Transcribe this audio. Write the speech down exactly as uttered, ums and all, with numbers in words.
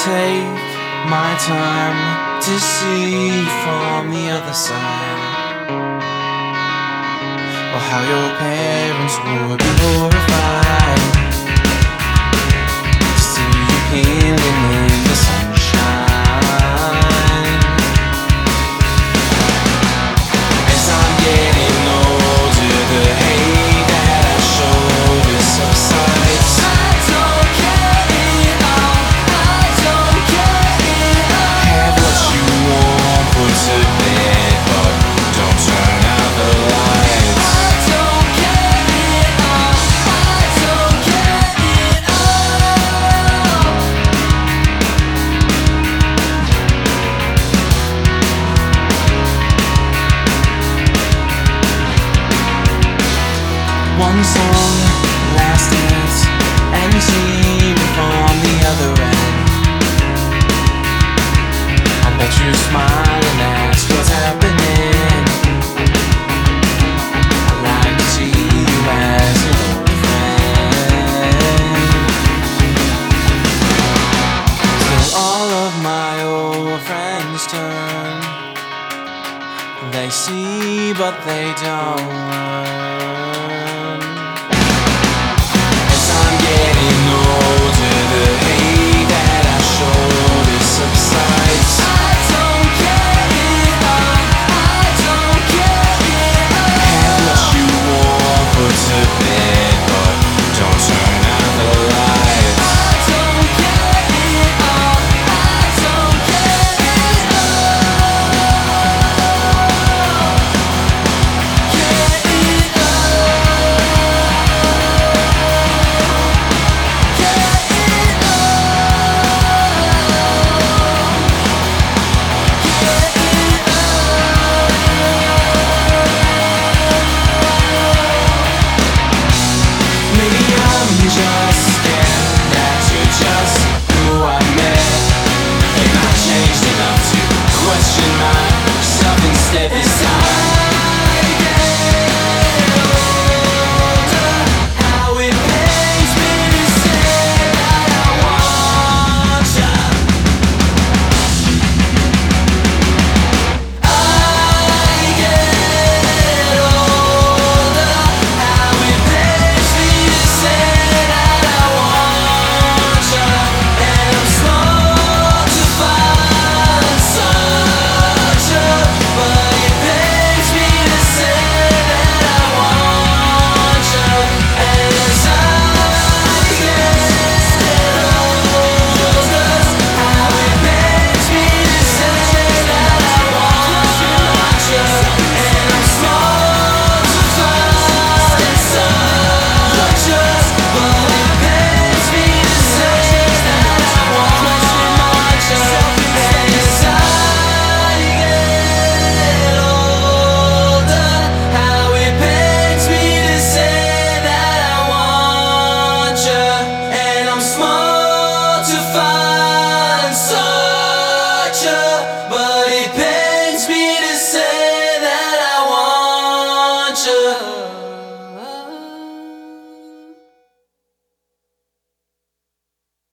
take my time to see from the other side, or how your parents would be horrified to see you peeling in the sunshine. As I'm getting older, the hate that I showed is subsides. I don't get it all, I don't get it all. Have what you want, put to bed, but don't turn out the lights. I don't get it all, I don't get it all. One song, last dance, and see me from the other end. I bet you smile and ask what's happening. I like to see you as an old friend. Till all of my old friends turn, they see but they don't learn.